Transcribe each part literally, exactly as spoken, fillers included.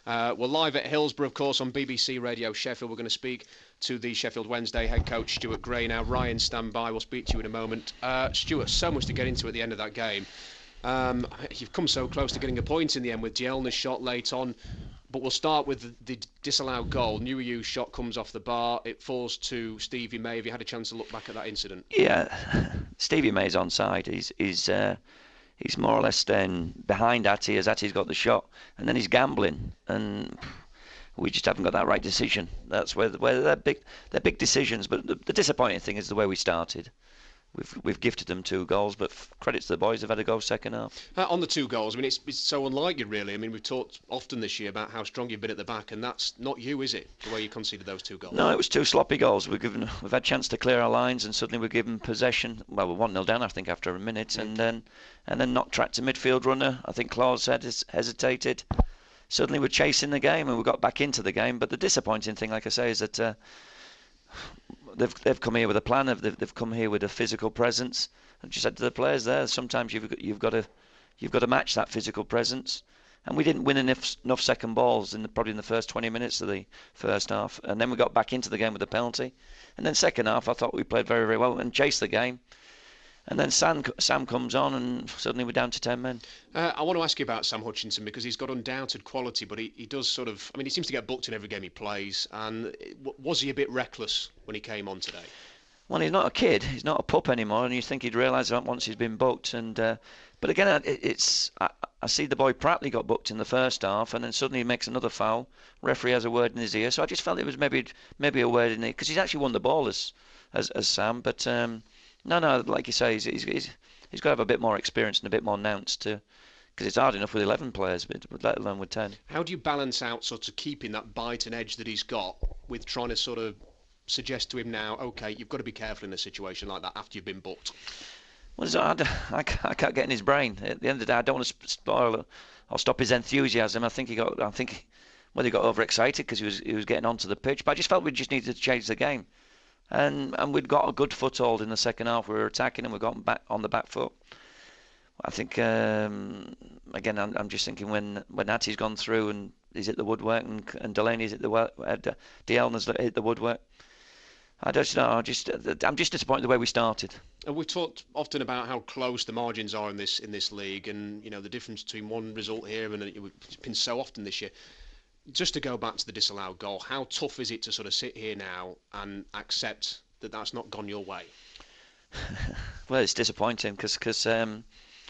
Uh, we're live at Hillsborough, of course, on B B C Radio Sheffield. We're going to speak to the Sheffield Wednesday head coach, Stuart Gray. Now, Ryan, stand by. We'll speak to you in a moment. Uh, Stuart, so much to get into at the end of that game. Um, you've come so close to getting a point in the end with Dielna's shot late on. But we'll start with the, the disallowed goal. Nuhiu's shot comes off the bar. It falls to Stevie May. Have you had a chance to look back at that incident? Yeah, Stevie May's onside. He's he's uh, he's more or less staying behind Atty as Atty's got the shot, and then he's gambling, and we just haven't got that right decision. That's where where they're big they're big decisions. But the, the disappointing thing is the way we started. We've we've gifted them two goals, but credit to the boys, they've had a go second half. Uh, on the two goals, I mean, it's, it's so unlike you, really. I mean, we've talked often this year about how strong you've been at the back, and that's not you, is it? The way you conceded those two goals. No, it was two sloppy goals. We've given we've had a chance to clear our lines, and suddenly we're given possession. Well, we're one nil down, I think, after a minute, yeah. and then and then not tracked to midfield runner. I think Claus had hesitated. Suddenly we're chasing the game, and we got back into the game. But the disappointing thing, like I say, is that. Uh, They've they've come here with a plan. They've they've come here with a physical presence. I just said to the players there, sometimes you've got, you've got to you've got to match that physical presence. And we didn't win enough enough second balls in the, probably in the first twenty minutes of the first half. And then we got back into the game with a penalty. And then second half, I thought we played very very well and chased the game. And then Sam, Sam comes on, and suddenly we're down to ten men. Uh, I want to ask you about Sam Hutchinson because he's got undoubted quality, but he, he does sort of. I mean, he seems to get booked in every game he plays. And was he a bit reckless when he came on today? Well, he's not a kid. He's not a pup anymore, and you think he'd realise that once he's been booked. And uh, but again, it, it's I, I see the boy Pratley got booked in the first half, and then suddenly he makes another foul. Referee has a word in his ear, so I just felt it was maybe maybe a word in it because he's actually won the ball as as, as Sam, but. Um, No, no, like you say, he's, he's, he's, he's got to have a bit more experience and a bit more nous to, because it's hard enough with eleven players, but let alone with ten. How do you balance out sort of keeping that bite and edge that he's got with trying to sort of suggest to him now, okay, you've got to be careful in a situation like that after you've been booked? Well, it's hard. I, I can't get in his brain. At the end of the day, I don't want to spoil or stop his enthusiasm. I think he got, I think, well, he got overexcited because he was he was getting onto the pitch, but I just felt we just needed to change the game. And and we'd got a good foothold in the second half. We were attacking and we got back on the back foot. I think um, again, I'm, I'm just thinking when when Atty's gone through and he's hit the woodwork and, and Delaney's hit the uh, Dielna's hit the woodwork. I don't know. I just I'm just disappointed the way we started. And we've talked often about how close the margins are in this in this league, and you know the difference between one result here and it's been so often this year. Just to go back to the disallowed goal, how tough is it to sort of sit here now and accept that that's not gone your way? Well, it's disappointing because because um,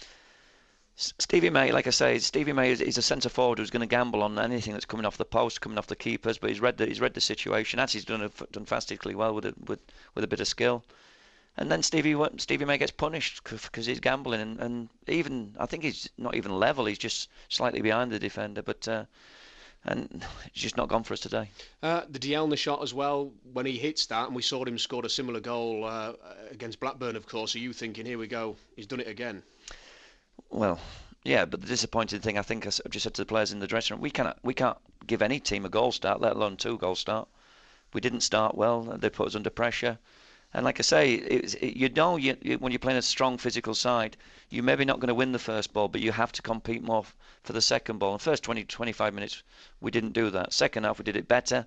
Stevie May, like I say, Stevie May is, is a centre forward who's going to gamble on anything that's coming off the post, coming off the keepers. But he's read the he's read the situation. As he's done done fantastically well with a, with with a bit of skill. And then Stevie Stevie May gets punished because he's gambling, and, and even I think he's not even level. He's just slightly behind the defender, but. Uh, And it's just not gone for us today. Uh, the Dielna shot as well, when he hits that, and we saw him score a similar goal uh, against Blackburn, of course. Are you thinking, here we go, he's done it again? Well, yeah, but the disappointing thing, I think, I've just said to the players in the dressing room, we can't, we can't give any team a goal start, let alone two goal start. We didn't start well. They put us under pressure. And like I say, it, it, you know, you, you, when you're playing a strong physical side, you're maybe not going to win the first ball, but you have to compete more f- for the second ball. In the first twenty, twenty-five minutes, we didn't do that. Second half, we did it better.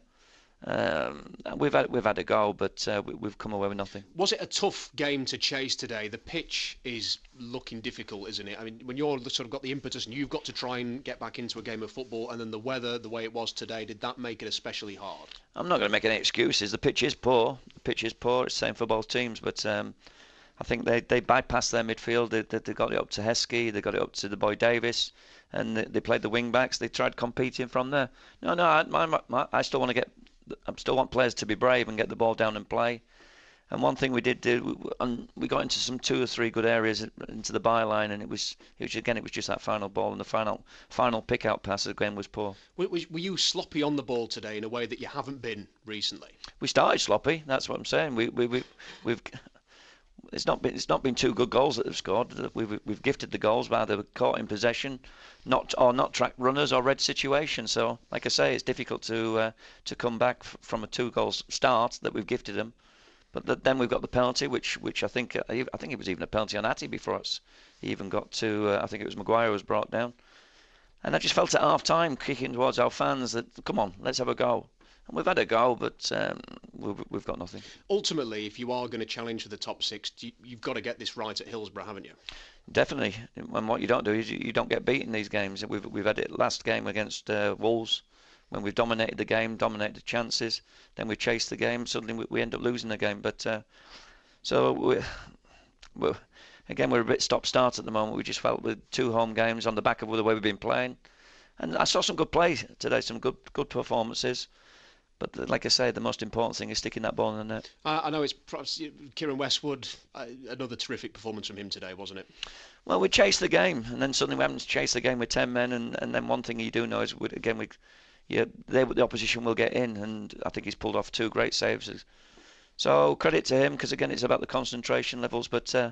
Um, we've had we've had a goal, but uh, we, we've come away with nothing. Was it a tough game to chase today? The pitch is looking difficult, isn't it? I mean, when you're sort of got the impetus and you've got to try and get back into a game of football, and then the weather, the way it was today, did that make it especially hard? I'm not going to make any excuses. The pitch is poor. The pitch is poor. It's the same for both teams, but um, I think they they bypassed their midfield. They, they, they got it up to Heskey. They got it up to the boy Davis. And they, they played the wing backs. They tried competing from there. No, no, I, my, my, I still want to get. I still want players to be brave and get the ball down and play. And one thing we did do, and we got into some two or three good areas into the byline, and it was, it was again, it was just that final ball, and the final final pick out pass again was poor. Were, were you sloppy on the ball today in a way that you haven't been recently? We started sloppy. That's what I'm saying. We we we we've. It's not been it's not been two good goals that they've scored. We've we've gifted the goals by they were caught in possession, not or not track runners or red situations. So like I say, it's difficult to uh, to come back f- from a two goals start that we've gifted them. But th- then we've got the penalty, which which I think uh, I think it was even a penalty on Atty before us. He even got to uh, I think it was Maguire who was brought down. And I just felt at half time, kicking towards our fans, that come on, let's have a go. And we've had a go, but um, we've, we've got nothing. Ultimately, if you are going to challenge for the top six, you, you've got to get this right at Hillsborough, haven't you? Definitely. And what you don't do is you, you don't get beat in these games. We've we've had it last game against uh, Wolves, when we've dominated the game, dominated the chances. Then we chased the game. Suddenly we, we end up losing the game. But uh, so we're, we're again we're a bit stop-start at the moment. We just felt with two home games on the back of the way we've been playing. And I saw some good play today, some good good performances. But like I say, the most important thing is sticking that ball in the net. I, I know it's perhaps Kieran Westwood, uh, another terrific performance from him today, wasn't it? Well, we chased the game, and then suddenly we haven't chased the game with ten men, and, and then one thing you do know is, we, again, we, yeah, they, the opposition will get in, and I think he's pulled off two great saves. So credit to him, because again, it's about the concentration levels, but uh,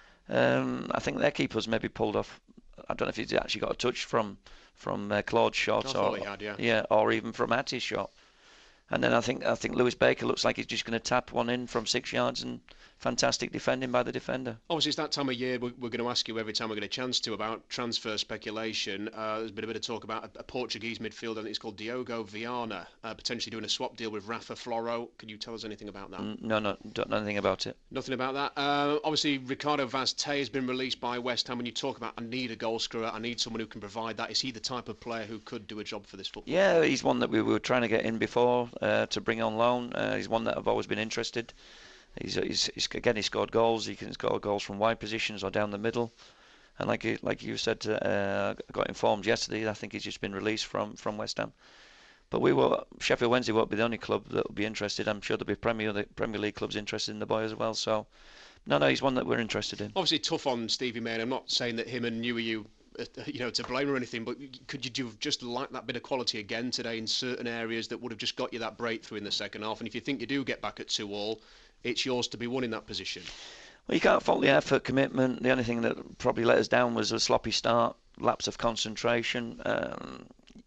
um, I think their keeper's maybe pulled off. I don't know if he's actually got a touch from from uh, Claude's shot, I or he had, yeah. yeah, or even from Atti's shot. And then I think I think Lewis Baker looks like he's just going to tap one in from six yards, and fantastic defending by the defender. Obviously, it's that time of year we're, we're going to ask you every time we get a chance to about transfer speculation. Uh, there's been a bit of talk about a, a Portuguese midfielder, I think it's called Diogo Viana, uh, potentially doing a swap deal with Rafa Floro. Can you tell us anything about that? No, no, don't know anything about it. Nothing about that. Uh, obviously, Ricardo Vaz Tê has been released by West Ham. When you talk about, I need a goal scorer, I need someone who can provide that, is he the type of player who could do a job for this football? Yeah, he's one that we were trying to get in before uh, to bring on loan. Uh, he's one that I've always been interested. He's, he's, he's again he scored goals. He can score goals from wide positions or down the middle. And like you, like you said, uh, I got informed yesterday. I think he's just been released from, from West Ham. But we will Sheffield Wednesday won't be the only club that will be interested. I'm sure there'll be Premier the Premier League clubs interested in the boy as well. So, no, no, he's one that we're interested in. Obviously, tough on Stevie May. I'm not saying that him and Newey, you, uh, you know, to blame or anything. But could you have just liked that bit of quality again today in certain areas that would have just got you that breakthrough in the second half? And if you think you do get back at two all, it's yours to be won in that position. Well, you can't fault the effort, commitment. The only thing that probably let us down was a sloppy start, lapse of concentration. Um,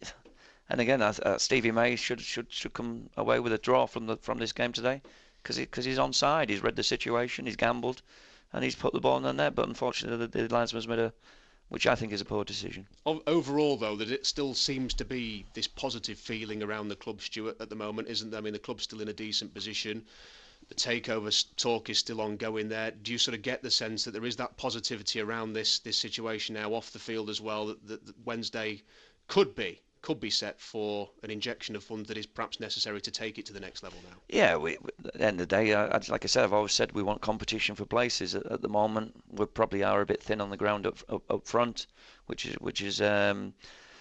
and again, uh, Stevie May should should should come away with a draw from the from this game today, because he, cause he's onside. He's read the situation, he's gambled, and he's put the ball in the net. But unfortunately, the, the linesman's made a, which I think is a poor decision. Overall, though, that it still seems to be this positive feeling around the club, Stuart, at the moment, isn't there? I mean, the club's still in a decent position. The takeover talk is still ongoing there. Do you sort of get the sense that there is that positivity around this this situation now off the field as well, that, that, that Wednesday could be could be set for an injection of funds that is perhaps necessary to take it to the next level now? Yeah, we, at the end of the day, I, like I said, I've always said we want competition for places. At, at the moment, we probably are a bit thin on the ground up up, up front, which is which is. Um,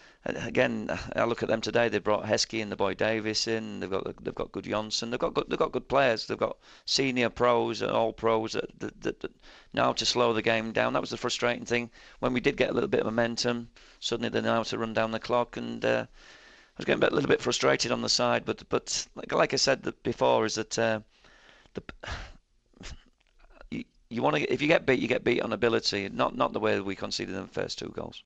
Again, I look at them today. They brought Heskey and the boy Davis in. They've got they've got good Johnson. They've got good, they've got good players. They've got senior pros, all pros. That, that, that, that now to slow the game down. That was the frustrating thing. When we did get a little bit of momentum, suddenly they know how to run down the clock. And uh, I was getting a little bit frustrated on the side. But but like, like I said before, is that uh, the you, you want to if you get beat, you get beat on ability, not not the way we conceded in the first two goals.